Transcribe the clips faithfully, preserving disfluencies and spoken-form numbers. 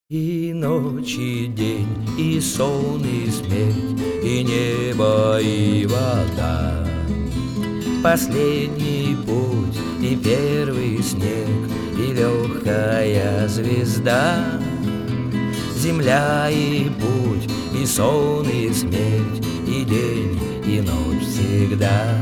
И ночь, и день, и сон, и смерть, и небо, и вода. Последний путь, и первый снег, и легкая звезда. Земля и путь, и сон, и смерть, и день, и ночь всегда.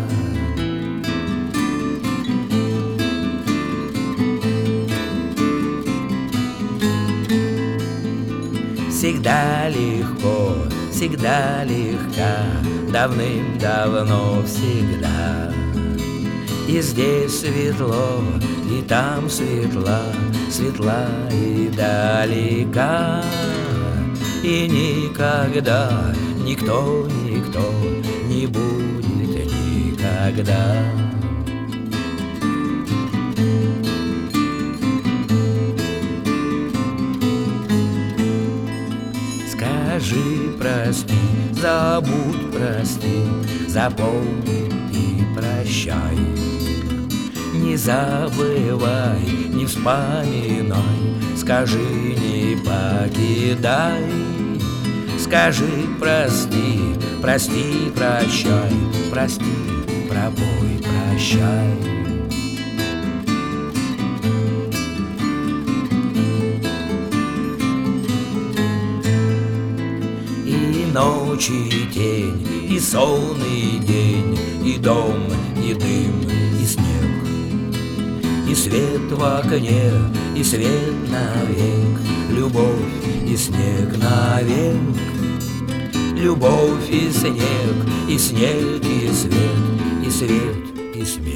Всегда легко, всегда легка, давным-давно всегда. И здесь светло, и там светла, светла и далека. И никогда никто, никто не будет никогда. Скажи прости, забудь прости, запомни и прощай. Не забывай, не вспоминай, скажи, не покидай. Скажи прости, прости, прощай, прости, пробой, прощай. И ночь, и тень, и сон, и день, и дом, и дым, и снег, и свет в окне, и свет навек, любовь и снег навек. Любовь и снег, и снег, и свет, и свет, и смех.